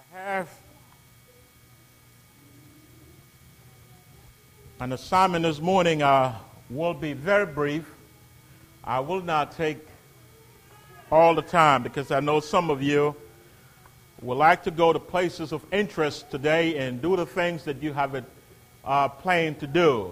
Have an assignment this morning. Will be very brief. I will not take all the time because I know some of you would like to go to places of interest today and do the things that you have planned to do.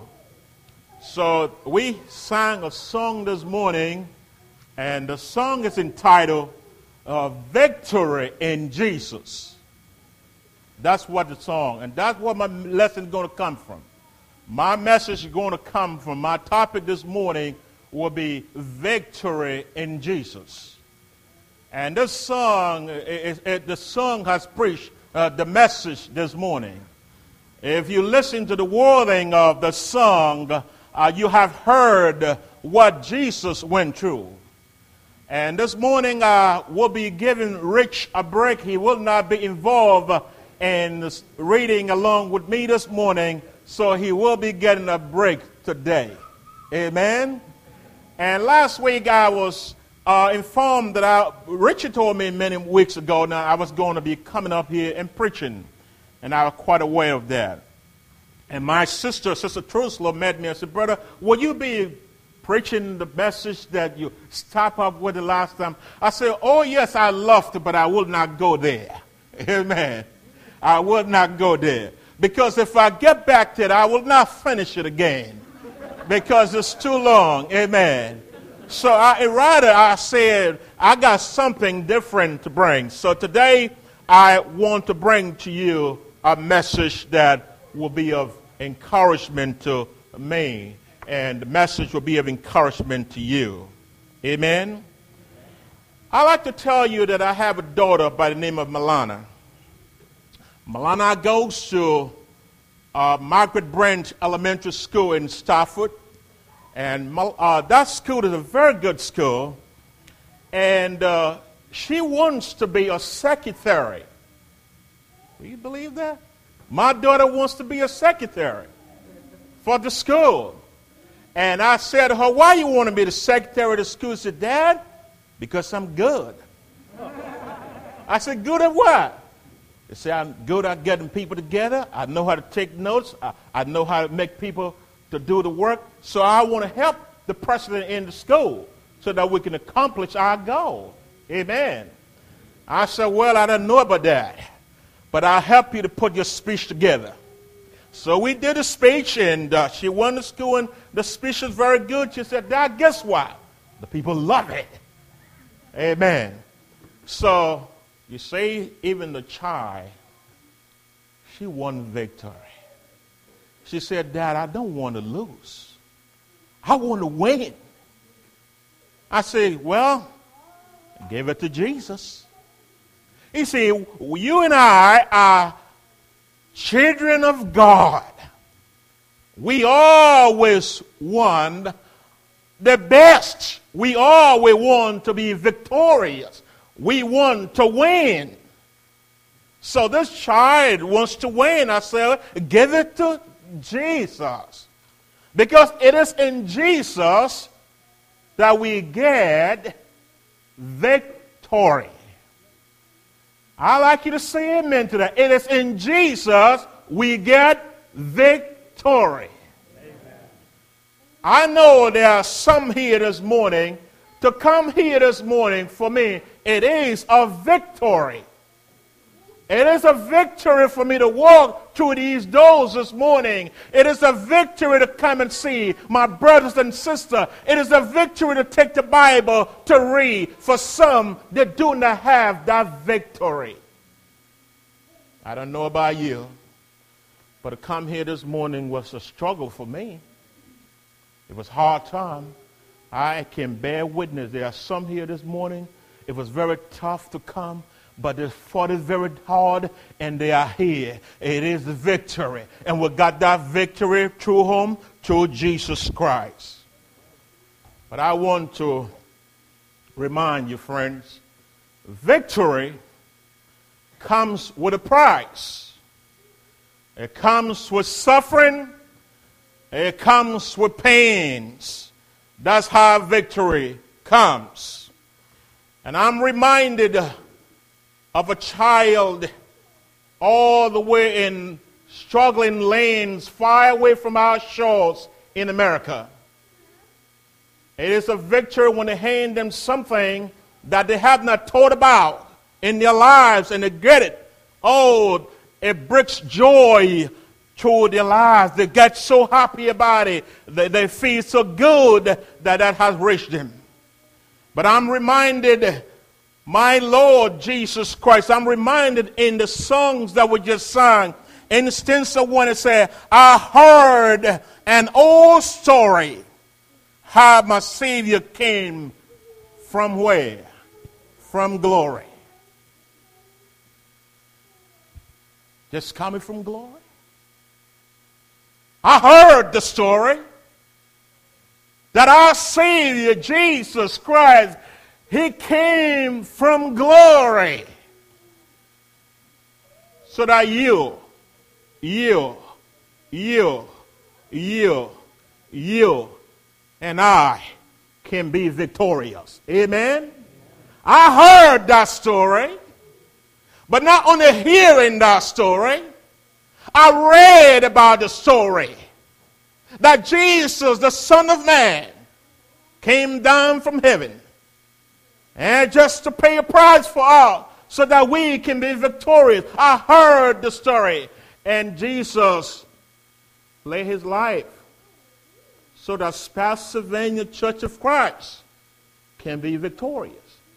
So we sang a song this morning, and the song is entitled Victory in Jesus. That's what the song, and that's what my lesson is going to come from. My message is going to come from, my topic this morning will be Victory in Jesus. And this song, the song has preached the message this morning. If you listen to the wording of the song, you have heard what Jesus went through. And this morning we'll be giving Rich a break. He will not be involved in reading along with me this morning, so he will be getting a break today. Amen? And last week I was informed that Richard told me many weeks ago now I was going to be coming up here and preaching, and I was quite aware of that. And my Sister Truslow, met me and said, "Brother, will you be preaching the message that you stopped up with the last time?" I said, "Oh yes, I love to, but I will not go there." Amen. I will not go there. Because if I get back to it, I will not finish it again. Because it's too long. Amen. So I said, I got something different to bring. So today, I want to bring to you a message that will be of encouragement to me. And the message will be of encouragement to you. Amen. I like to tell you that I have a daughter by the name of Milana. Milana goes to Margaret Branch Elementary School in Stafford. And that school is a very good school. And she wants to be a secretary. Do you believe that? My daughter wants to be a secretary for the school. And I said to her, "Why you want to be the secretary of the school?" She said, "Dad, because I'm good." I said, "Good at what?" They say, "I'm good at getting people together. I know how to take notes. I know how to make people to do the work. So I want to help the president in the school so that we can accomplish our goal." Amen. I said, "Well, I don't know about that, but I'll help you to put your speech together." So we did a speech, and she went to school, and the speech was very good. She said, "Dad, guess what? The people love it." Amen. So you see, even the child, she won victory. She said, "Dad, I don't want to lose. I want to win." I said, "Well, give it to Jesus." You see, you and I are children of God. We always want the best. We always want to be victorious. We want to win. So this child wants to win. I said, give it to Jesus. Because it is in Jesus that we get victory. I like you to say amen to that. It is in Jesus we get victory. Amen. I know there are some here this morning. To come here this morning, for me, it is a victory. It is a victory for me to walk through these doors this morning. It is a victory to come and see my brothers and sisters. It is a victory to take the Bible to read for some that do not have that victory. I don't know about you, but to come here this morning was a struggle for me. It was a hard time. I can bear witness. There are some here this morning. It was very tough to come. But they fought it very hard, and they are here. It is the victory. And we got that victory through whom? Through Jesus Christ. But I want to remind you, friends, victory comes with a price. It comes with suffering. It comes with pains. That's how victory comes. And I'm reminded of a child all the way in struggling lanes far away from our shores in America. It is a victory when they hand them something that they have not thought about in their lives and they get it. Oh, it brings joy to their lives. They get so happy about it. They feel so good that has reached them. But I'm reminded, my Lord Jesus Christ, I'm reminded in the songs that we just sang, instance of when it said, I heard an old story, how my Savior came from where? From glory. Just coming from glory. I heard the story that our Savior, Jesus Christ, He came from glory so that you and I can be victorious. Amen? I heard that story, but not only hearing that story, I read about the story that Jesus, the Son of Man, came down from heaven and just to pay a price for all so that we can be victorious. I heard the story, and Jesus laid his life so that Pennsylvania Church of Christ can be victorious.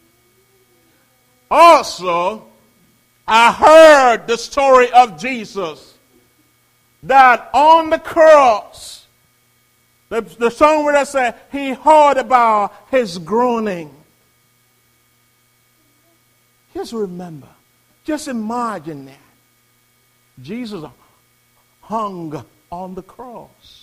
Also, I heard the story of Jesus that on the cross, the song where I said, he heard about his groaning. Just remember, just imagine that. Jesus hung on the cross.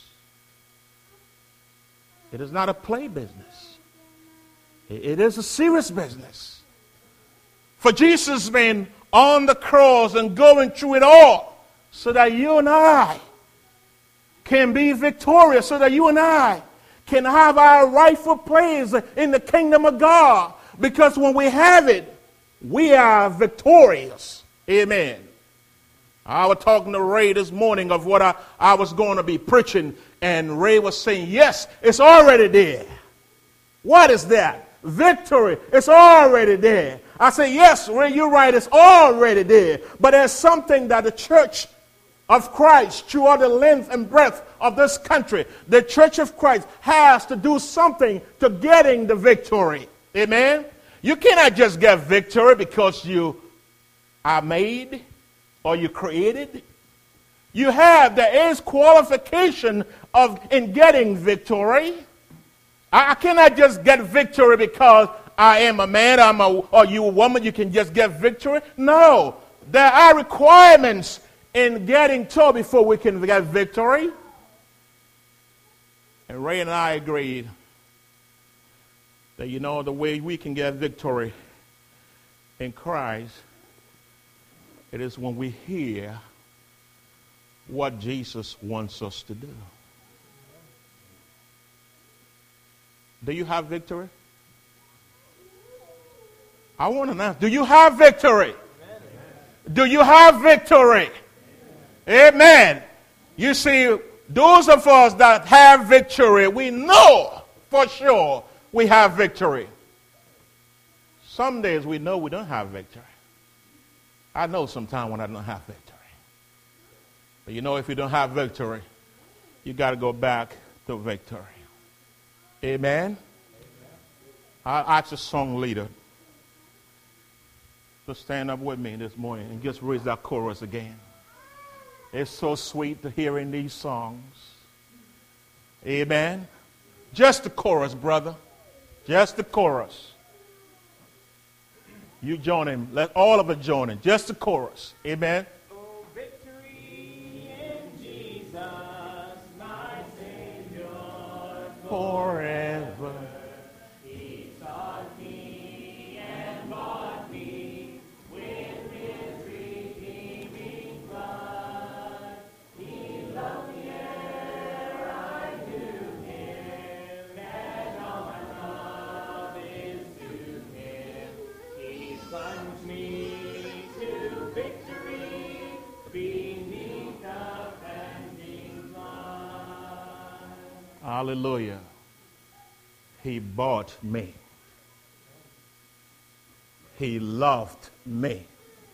It is not a play business. It is a serious business. For Jesus been on the cross and going through it all so that you and I can be victorious, so that you and I can have our rightful place in the kingdom of God. Because when we have it, we are victorious. Amen. I was talking to Ray this morning of what I was going to be preaching, and Ray was saying, yes, it's already there. What is that? Victory. It's already there. I say, yes, Ray, you're right, it's already there. But there's something that the church of Christ, throughout the length and breadth of this country, the church of Christ has to do something to getting the victory. Amen? You cannot just get victory because you are made or you created. There is qualification in getting victory. I cannot just get victory because I am a man or you a woman, you can just get victory. No, there are requirements in getting to before we can get victory. And Ray and I agreed that, the way we can get victory in Christ, it is when we hear what Jesus wants us to do. Do you have victory? I want to know. Do you have victory? Amen. Do you have victory? Amen. Amen. You see, those of us that have victory, we know for sure we have victory. Some days we know we don't have victory. I know sometimes when I don't have victory. But if you don't have victory, you got to go back to victory. Amen? I ask the song leader to stand up with me this morning and just raise that chorus again. It's so sweet to hear in these songs. Amen? Just the chorus, brother. Just the chorus. You join him. Let all of us join in. Just the chorus. Amen? Oh, victory in Jesus, my Savior, forever. He sought me and bought me with his redeeming blood. He loved me ere I knew him, and all my love is to him. He plunged me to victory Hallelujah. He bought me. He loved me.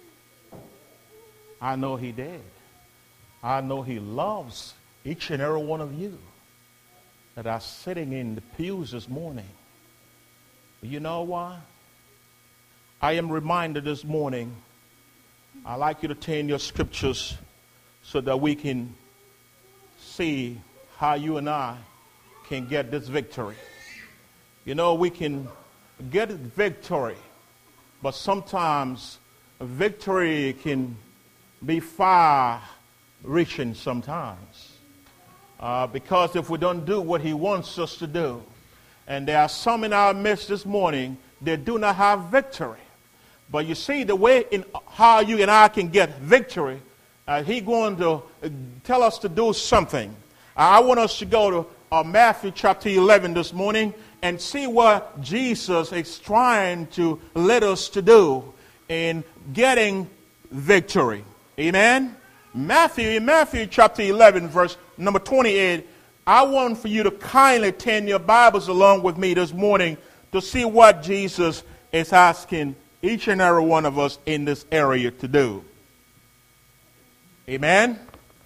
I know he did. I know he loves each and every one of you that are sitting in the pews this morning. You know why? I am reminded this morning, I'd like you to turn your scriptures so that we can see how you and I can get this victory. You know, we can get victory, but sometimes victory can be far-reaching sometimes. Because if we don't do what he wants us to do, and there are some in our midst this morning that do not have victory. But you see, the way in how you and I can get victory, he's going to tell us to do something. I want us to go to Matthew chapter 11 this morning and see what Jesus is trying to let us to do in getting victory. Amen? Matthew chapter 11, verse number 28, I want for you to kindly turn your Bibles along with me this morning to see what Jesus is asking each and every one of us in this area to do. Amen?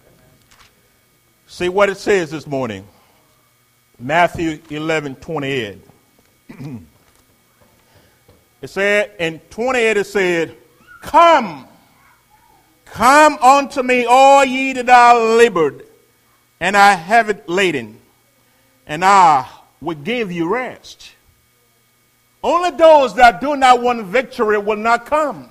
See what it says this morning. Matthew 11:28. It said, in 28 it said, Come unto me, all ye that are labored, and I have it laden, and I will give you rest. Only those that do not want victory will not come.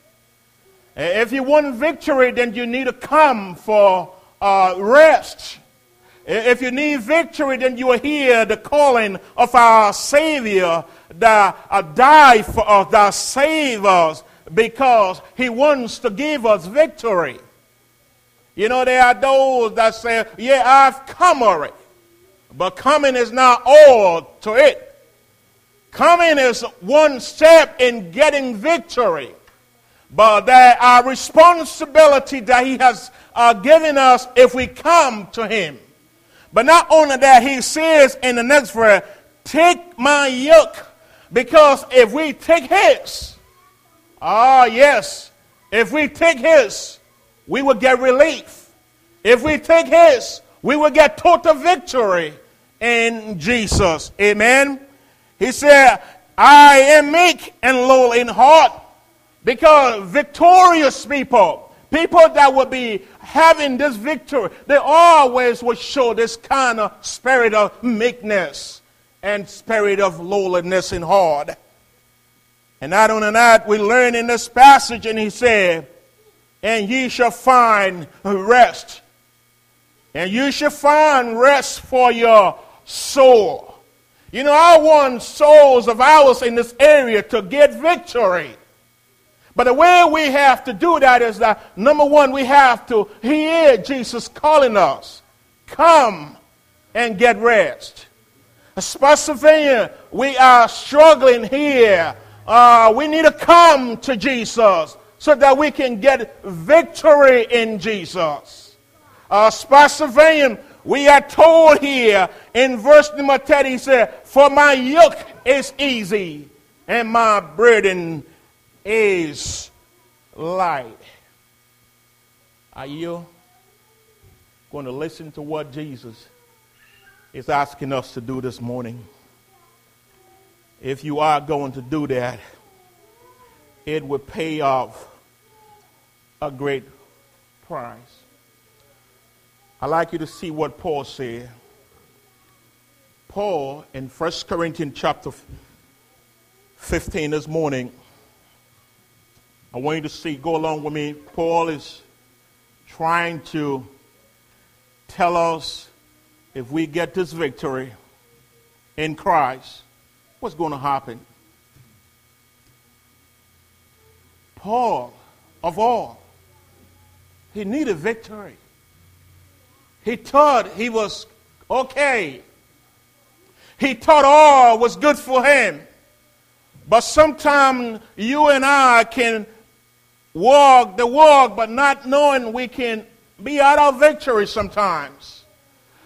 If you want victory, then you need to come for rest. If you need victory, then you will hear the calling of our Savior that died for us, that saved us, because he wants to give us victory. You know, there are those that say, yeah, I've come already. But coming is not all to it. Coming is one step in getting victory. But there are responsibility that he has given us if we come to him. But not only that, he says in the next verse, take my yoke. Because if we take his, yes, if we take his, we will get relief. If we take his, we will get total victory in Jesus. Amen. He said, I am meek and lowly in heart. Because victorious people that will be having this victory, they always will show this kind of spirit of meekness and spirit of lowliness in heart. And not only that, we learn in this passage, and he said, and ye shall find rest. And you shall find rest for your soul. You know, I want souls of ours in this area to get victory. But the way we have to do that is that, number one, we have to hear Jesus calling us. Come and get rest. Especially we are struggling here. We need to come to Jesus so that we can get victory in Jesus. Specifically, we are told here in verse number 10, he said, for my yoke is easy and my burden is light. Are you going to listen to what Jesus is asking us to do this morning? If you are going to do that, it will pay off a great price. I'd like you to see what Paul said. Paul in 1 Corinthians chapter 15 this morning, I want you to see, go along with me. Paul is trying to tell us if we get this victory in Christ, what's going to happen? Paul, of all, he needed victory. He thought he was okay. He thought all was good for him. But sometimes you and I can walk the walk, but not knowing we can be out of victory sometimes.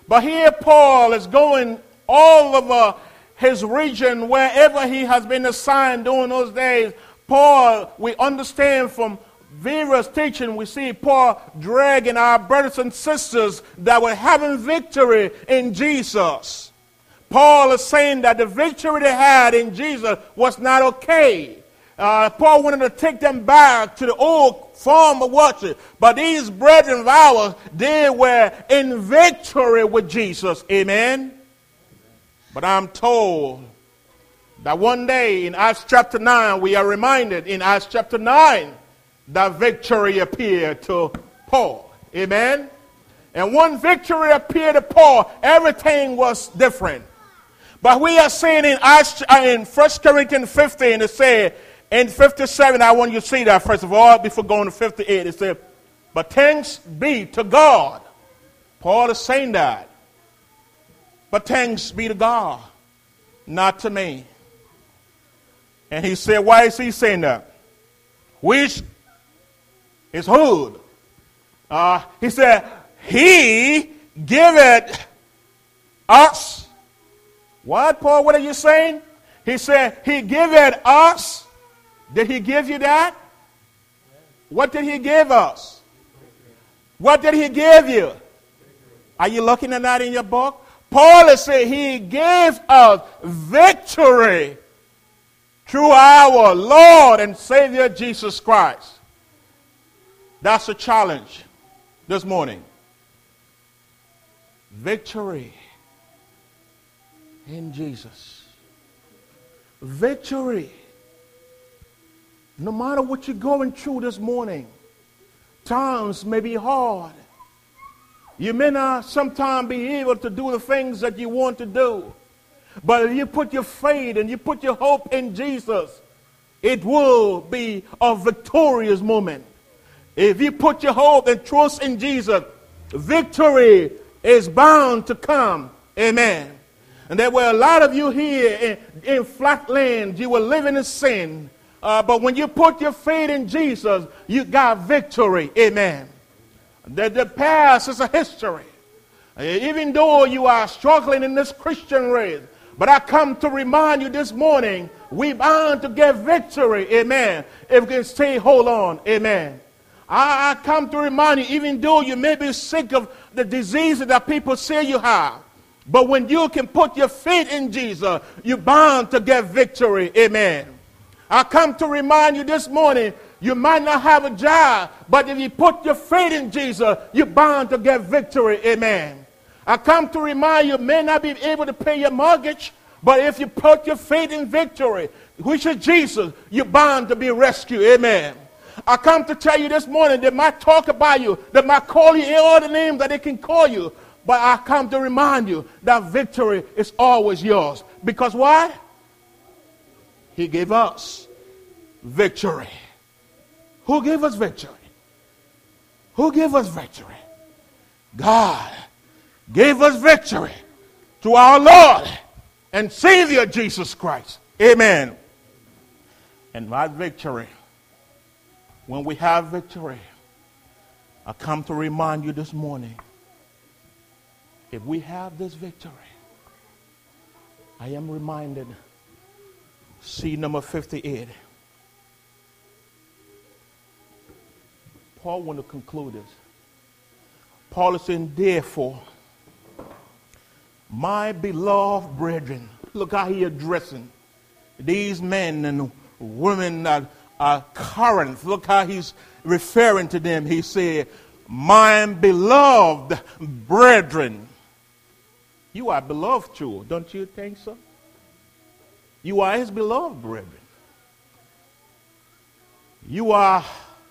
But here Paul is going all over his region, wherever he has been assigned during those days. Paul, we understand from various teaching, we see Paul dragging our brothers and sisters that were having victory in Jesus. Paul is saying that the victory they had in Jesus was not okay. Paul wanted to take them back to the old form of worship. But these brethren of ours, they were in victory with Jesus. Amen? But I'm told that one day in Acts chapter 9, we are reminded in Acts chapter 9, that victory appeared to Paul. Amen? And when victory appeared to Paul, everything was different. But we are saying in 1 Corinthians 15, it says, in 57, I want you to see that first of all, before going to 58, it says, but thanks be to God. Paul is saying that. But thanks be to God, not to me. And he said, why is he saying that? Which is good. He said, he giveth us. What, Paul? What are you saying? He said, he giveth us. Did he give you that? What did he give us? What did he give you? Are you looking at that in your book? Paul is saying he gave us victory through our Lord and Savior Jesus Christ. That's a challenge this morning. Victory in Jesus. Victory. No matter what you're going through this morning, times may be hard. You may not sometimes be able to do the things that you want to do. But if you put your faith and you put your hope in Jesus, it will be a victorious moment. If you put your hope and trust in Jesus, victory is bound to come. Amen. And there were a lot of you here in flat land. You were living in sin. But when you put your faith in Jesus, you got victory. Amen. The past is a history. Even though you are struggling in this Christian race, but I come to remind you this morning, we're bound to get victory. Amen. If we can stay, hold on. Amen. I come to remind you, even though you may be sick of the diseases that people say you have, but when you can put your faith in Jesus, you're bound to get victory. Amen. I come to remind you this morning, you might not have a job, but if you put your faith in Jesus, you're bound to get victory. Amen. I come to remind you may not be able to pay your mortgage, but if you put your faith in victory, which is Jesus, you're bound to be rescued. Amen. I come to tell you this morning, they might talk about you, they might call you in all the names that they can call you, but I come to remind you that victory is always yours. Because why? He gave us victory. Who gave us victory? Who gave us victory? God gave us victory through our Lord and Savior Jesus Christ. Amen. And my victory, when we have victory, I come to remind you this morning, if we have this victory, I am reminded, see number 58. Paul want to conclude this. Paul is saying, therefore, my beloved brethren, look how he addressing these men and women that are Corinth. Look how he's referring to them. He said, my beloved brethren. You are beloved too, don't you think so? You are his beloved brethren. You are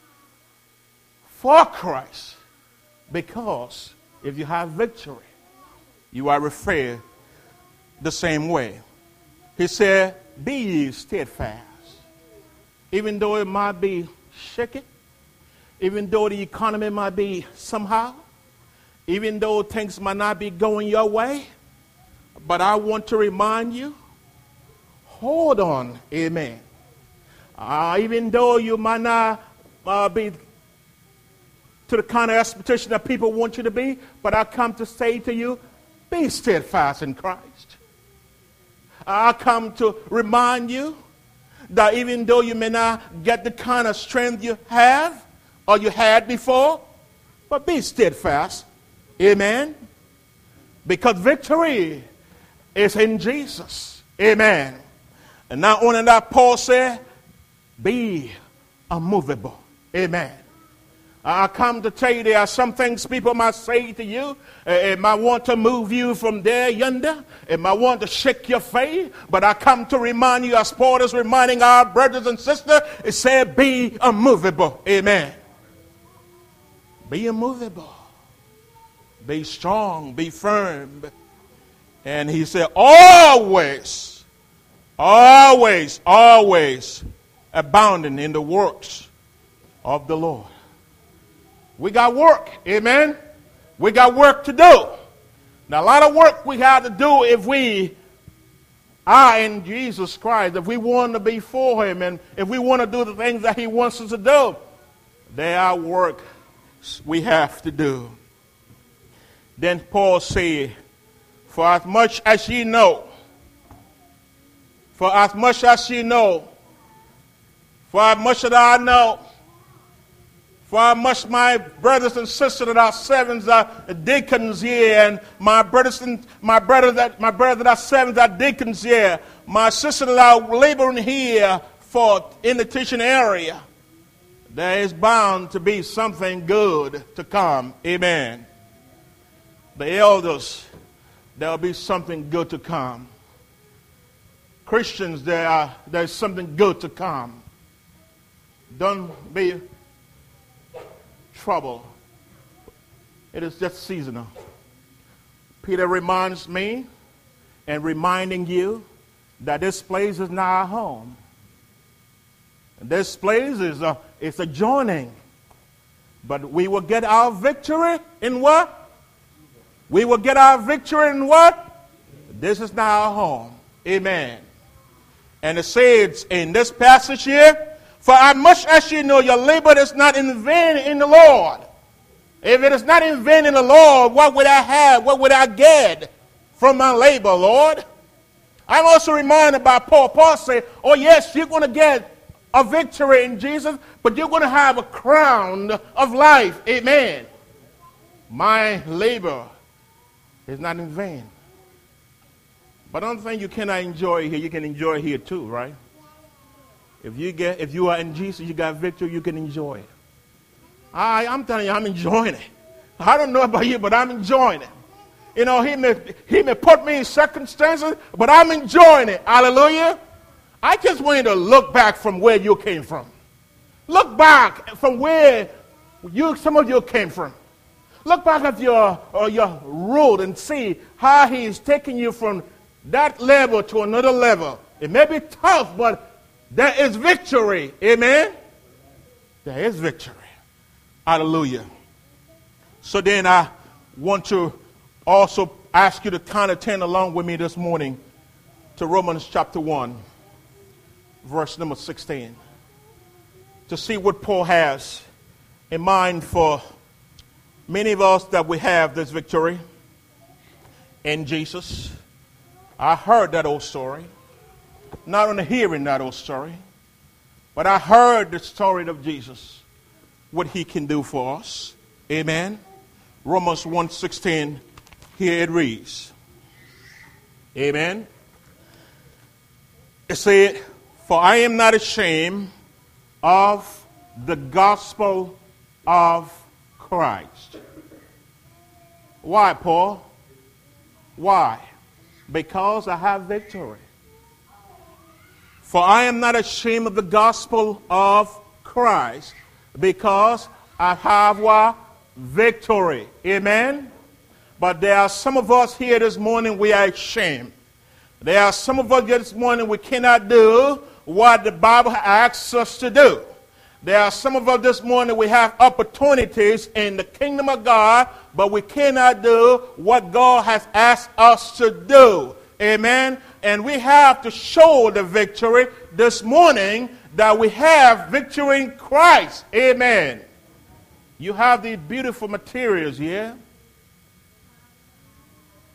for Christ, because if you have victory, you are referred the same way. He said, be ye steadfast. Even though it might be shaky, even though the economy might be somehow, even though things might not be going your way, but I want to remind you, hold on, amen. Even though you might not be to the kind of expectation that people want you to be, but I come to say to you, Be steadfast in Christ. I come to remind you that even though you may not get the kind of strength you have or you had before, but be steadfast. Amen. Because victory is in Jesus. Amen. And not only that, Paul said, be unmovable. Amen. I come to tell you there are some things people might say to you. It might want to move you from there yonder. It might want to shake your faith. But I come to remind you, as Paul is reminding our brothers and sisters, it said, be unmovable. Amen. Be immovable. Be strong. Be firm. And he said, always abounding in the works of the Lord. We got work, amen? We got work to do. Now, a lot of work we have to do if we are in Jesus Christ, if we want to be for him, and if we want to do the things that he wants us to do. There are work we have to do. Then Paul said, for as much as ye know, for as much that I know, for how much my brothers and sisters that are servants are deacons here, and my brother that are servants are deacons here, my sisters that are laboring here in the teaching area, there is bound to be something good to come. Amen. The elders, there will be something good to come. Christians, there's something good to come. Don't be trouble. It is just seasonal. Peter reminds me and reminding you that this place is not our home. And this place is a joining. But we will get our victory in what? We will get our victory in what? This is not our home. Amen. And it says in this passage here, for as much as you know your labor is not in vain in the Lord. If it is not in vain in the Lord, what would I have? What would I get from my labor, Lord? I'm also reminded by Paul. Paul said, oh yes, you're going to get a victory in Jesus, but you're going to have a crown of life. Amen. My labor is not in vain. But I don't think you cannot enjoy here. You can enjoy here too, right? If you are in Jesus, you got victory, you can enjoy it. I'm telling you, I'm enjoying it. I don't know about you, but I'm enjoying it. You know, he may put me in circumstances, but I'm enjoying it. Hallelujah. I just want you to look back from where you came from. Look back from where some of you came from. Look back at your road and see how he's taking you from that level to another level. It may be tough, but there is victory. Amen? There is victory. Hallelujah. So then I want to also ask you to kind of turn along with me this morning to Romans chapter 1, verse number 16, to see what Paul has in mind for many of us that we have this victory in Jesus. I heard that old story. Not only hearing that old story, but I heard the story of Jesus, what he can do for us. Amen. Romans 1:16, here it reads. Amen. It said, for I am not ashamed of the gospel of Christ. Why, Paul? Why? Because I have victory. For I am not ashamed of the gospel of Christ, because I have what? Victory. Amen? But there are some of us here this morning, we are ashamed. There are some of us here this morning, we cannot do what the Bible asks us to do. There are some of us this morning, we have opportunities in the kingdom of God, but we cannot do what God has asked us to do. Amen? And we have to show the victory this morning that we have victory in Christ. Amen. You have these beautiful materials here.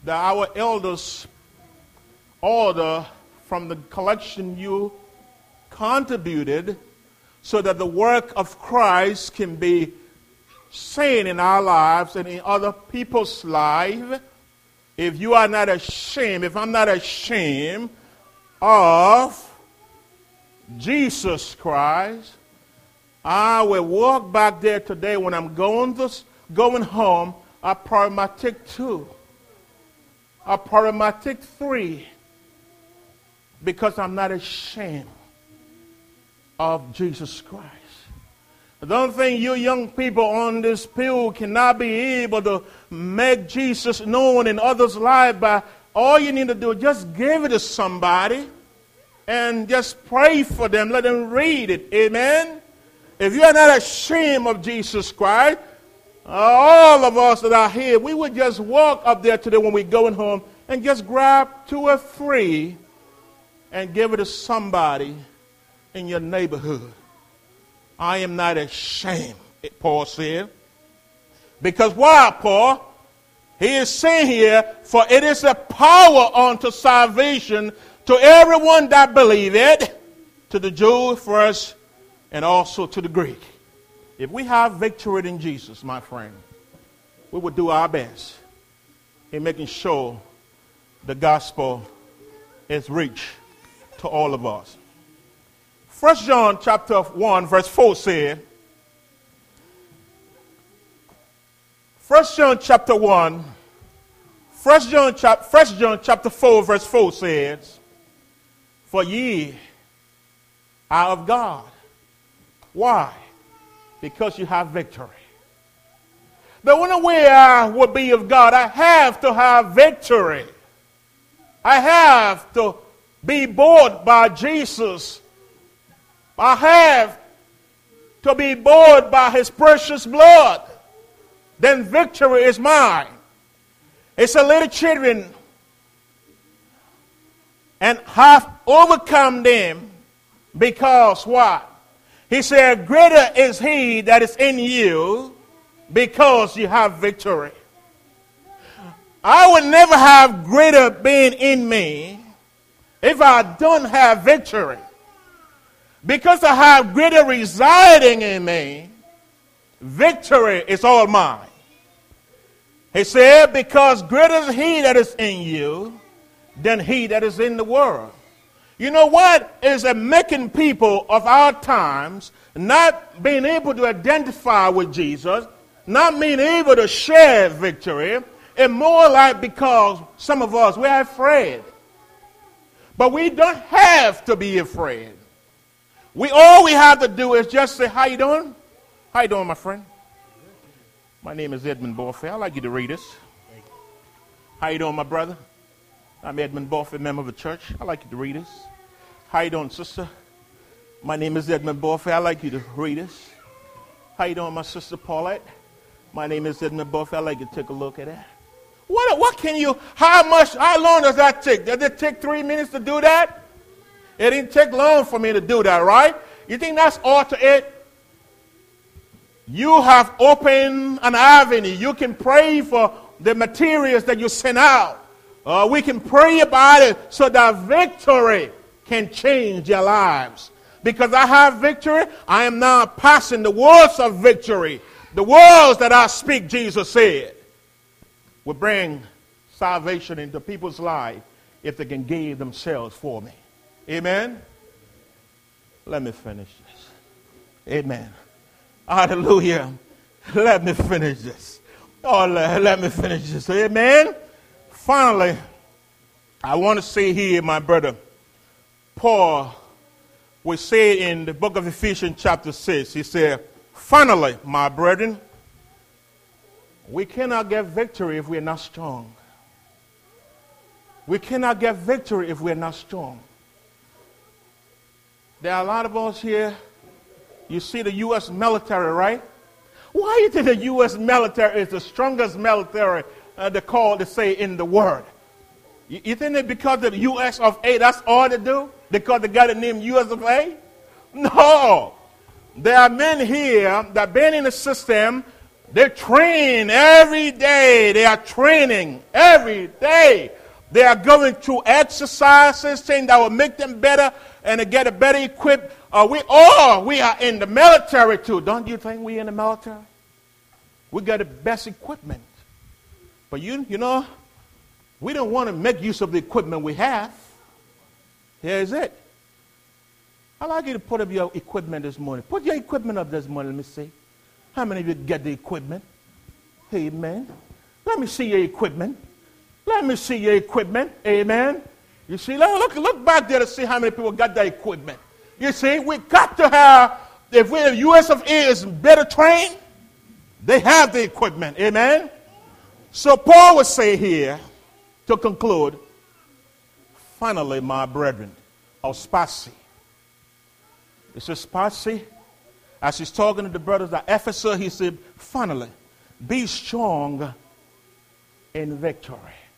that our elders order from the collection you contributed so that the work of Christ can be seen in our lives and in other people's lives. If you are not ashamed, if I'm not ashamed of Jesus Christ, I will walk back there today when I'm going home. I probably might take 2. I probably might take 3 because I'm not ashamed of Jesus Christ. I don't think you young people on this pew cannot be able to make Jesus known in others' lives by all you need to do is just give it to somebody and just pray for them. Let them read it. Amen? If you are not ashamed of Jesus Christ, all of us that are here, we would just walk up there today when we're going home and just grab 2 or 3 and give it to somebody in your neighborhood. I am not ashamed, Paul said. Because why, Paul? He is saying here, for it is a power unto salvation to everyone that believeth, to the Jew first and also to the Greek. If we have victory in Jesus, my friend, we will do our best in making sure the gospel is reached to all of us. 1 John chapter 1 verse 4 said, 1 John chapter 1, 1 John chapter 4 verse 4 says, for ye are of God. Why? Because you have victory. The only way I will be of God, I have to have victory. I have to be bought by Jesus. I have to be bought by his precious blood. Then victory is mine. It's a little children and have overcome them because what? He said, greater is he that is in you because you have victory. I would never have greater being in me if I don't have victory. Because I have greater residing in me, victory is all mine. He said, because greater is he that is in you than he that is in the world. You know what is making people of our times not being able to identify with Jesus, not being able to share victory, and more like because some of us, we're afraid. But we don't have to be afraid. All we have to do is just say, how you doing? How you doing, my friend? My name is Edmund Borfe. I'd like you to read this. How you doing, my brother? I'm Edmund Borfe, member of the church. I'd like you to read this. How you doing, sister? My name is Edmund Borfe. I'd like you to read this. How you doing, my sister Paulette? My name is Edmund Borfe. I'd like you to take a look at that. What can you, how long does that take? Does it take 3 minutes to do that? It didn't take long for me to do that, right? You think that's all to it? You have opened an avenue. You can pray for the materials that you send out. We can pray about it so that victory can change their lives. Because I have victory, I am now passing the words of victory. The words that I speak, Jesus said, will bring salvation into people's life if they can give themselves for me. Amen? Let me finish this. Amen. Hallelujah. Let me finish this. Oh, let me finish this. Amen? Finally, I want to say here, my brother, Paul will say in the book of Ephesians chapter 6, he said, finally, my brethren, we cannot get victory if we're not strong. We cannot get victory if we're not strong. There are a lot of us here. You see the U.S. military, right? Why do you think the U.S. military is the strongest military to say in the world? You think that because of the U.S. of A, that's all they do? Because they got the name U.S. of A? No. There are men here that have been in the system They train every day. They are training every day. They are going through exercises, things that will make them better and to get a better equipped. We are in the military too. Don't you think we in the military? We got the best equipment. But you know, we don't want to make use of the equipment we have. Here's it. I'd like you to put up your equipment this morning. Put your equipment up this morning. Let me see. How many of you get the equipment? Amen. Let me see your equipment. Let me see your equipment. Amen. You see, look back there to see how many people got that equipment. You see, we got to have, if the U.S. of A is better trained, they have the equipment. Amen. So Paul would say here, to conclude, finally, my brethren, or spasi. It says spasi. As he's talking to the brothers at Ephesus, he said, finally, be strong in victory.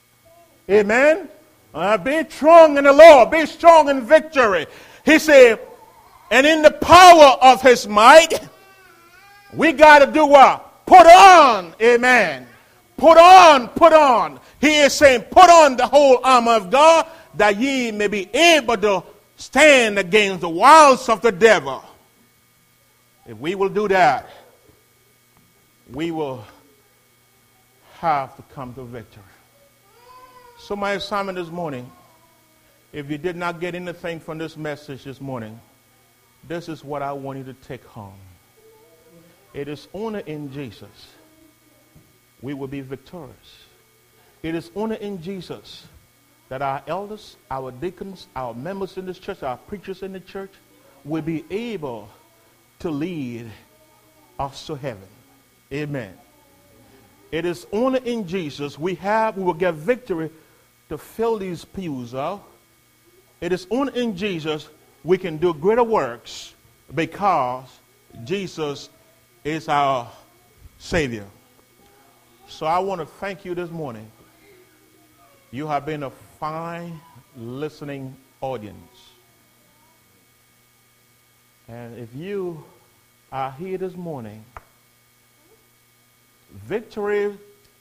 Amen? Be strong in the Lord. Be strong in victory. He said, and in the power of his might, we got to do what? Put on. Amen. Put on. He is saying, put on the whole armor of God, that ye may be able to stand against the wiles of the devil. If we will do that, we will have to come to victory. So my assignment this morning, if you did not get anything from this message this morning, this is what I want you to take home. It is only in Jesus we will be victorious. It is only in Jesus that our elders, our deacons, our members in this church, our preachers in the church will be able to lead us to heaven. Amen. It is only in Jesus we will get victory to fill these pews out. It is only in Jesus we can do greater works because Jesus is our Savior. So I want to thank you this morning. You have been a fine listening audience. And if you are here this morning, victory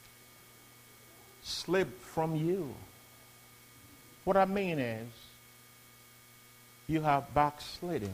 slipped from you. What I mean is, you have backslidden.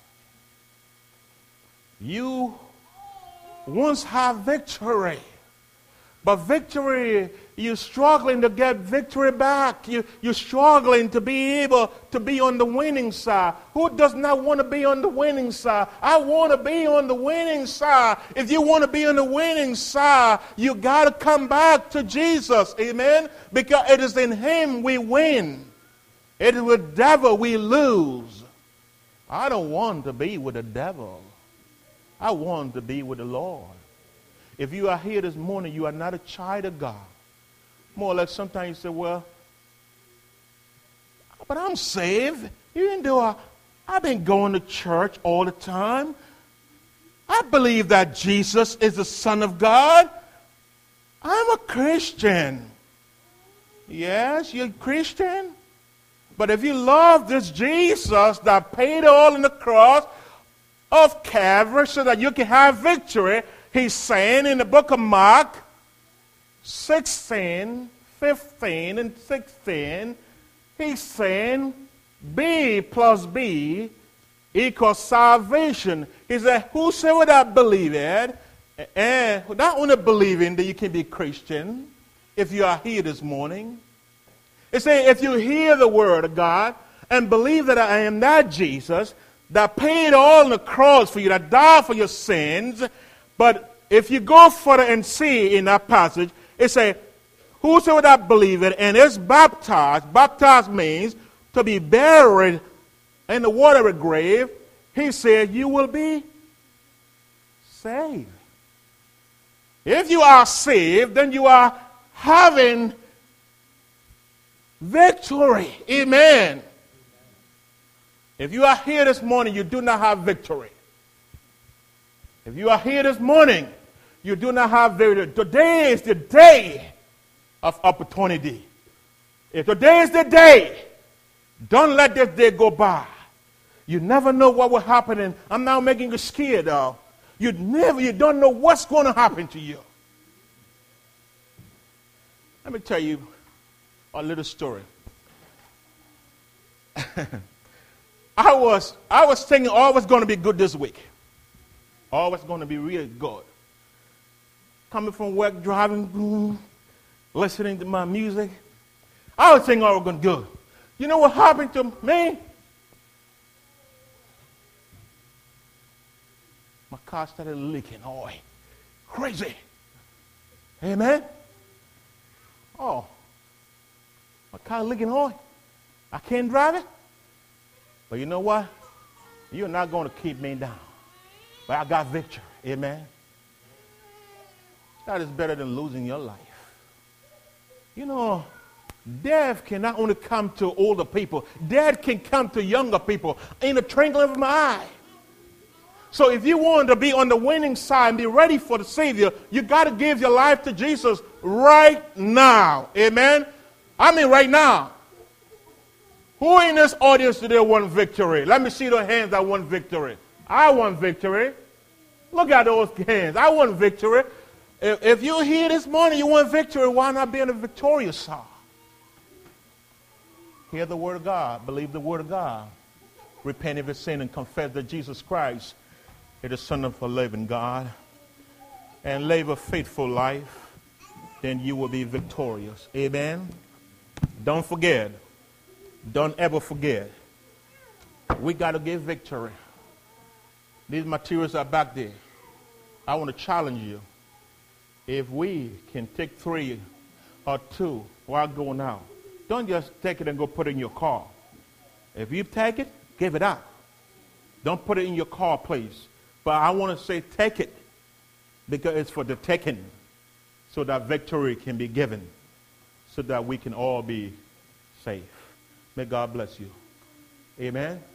You once had victory. But victory, you're struggling to get victory back. You're struggling to be able to be on the winning side. Who does not want to be on the winning side? I want to be on the winning side. If you want to be on the winning side, you got to come back to Jesus. Amen? Because it is in him we win. It is with the devil we lose. I don't want to be with the devil. I want to be with the Lord. If you are here this morning, you are not a child of God. More or less, sometimes you say, well, but I'm saved. Even though I've been going to church all the time. I believe that Jesus is the Son of God. I'm a Christian. Yes, you're a Christian. But if you love this Jesus that paid all on the cross of Calvary so that you can have victory, he's saying in the book of Mark 16, 15, and 16, he's saying B plus B equals salvation. He said, whosoever that believeth, and not only believing that you can be Christian, if you are here this morning. It says, if you hear the word of God and believe that I am that Jesus, that paid all on the cross for you, that died for your sins, but if you go further and see in that passage, it says, whosoever that believeth and is baptized, baptized means to be buried in the watery grave, he said, you will be saved. If you are saved, then you are having victory. Amen. If you are here this morning, you do not have victory. If you are here this morning, you do not have victory. Today is the day of opportunity. If today is the day, don't let this day go by. You never know what will happen. And I'm now making you scared, though. You don't know what's going to happen to you. Let me tell you a little story. I was thinking all was going to be good this week. All was going to be really good. Coming from work, driving, listening to my music. I was thinking all was going to be good. You know what happened to me? My car started leaking oil. Crazy. Amen? Oh, my car leaking oil. I can't drive it. But you know what? You're not going to keep me down. But I got victory. Amen? That is better than losing your life. You know, death can not only come to older people, death can come to younger people in the twinkling of an eye. So if you want to be on the winning side and be ready for the Savior, you got to give your life to Jesus right now. Amen? I mean right now. Who in this audience today want victory? Let me see the hands that want victory. I want victory. Look at those hands. I want victory. If you're here this morning, you want victory, why not be on the victorious side? Hear the word of God. Believe the word of God. Repent of your sin and confess that Jesus Christ is the Son of the living God. And live a faithful life. Then you will be victorious. Amen? Don't forget. Don't ever forget. We got to get victory. These materials are back there. I want to challenge you. If we can take 3 or 2 while going out, don't just take it and go put it in your car. If you take it, give it out. Don't put it in your car, please. But I want to say take it because it's for the taking so that victory can be given so that we can all be safe. May God bless you. Amen.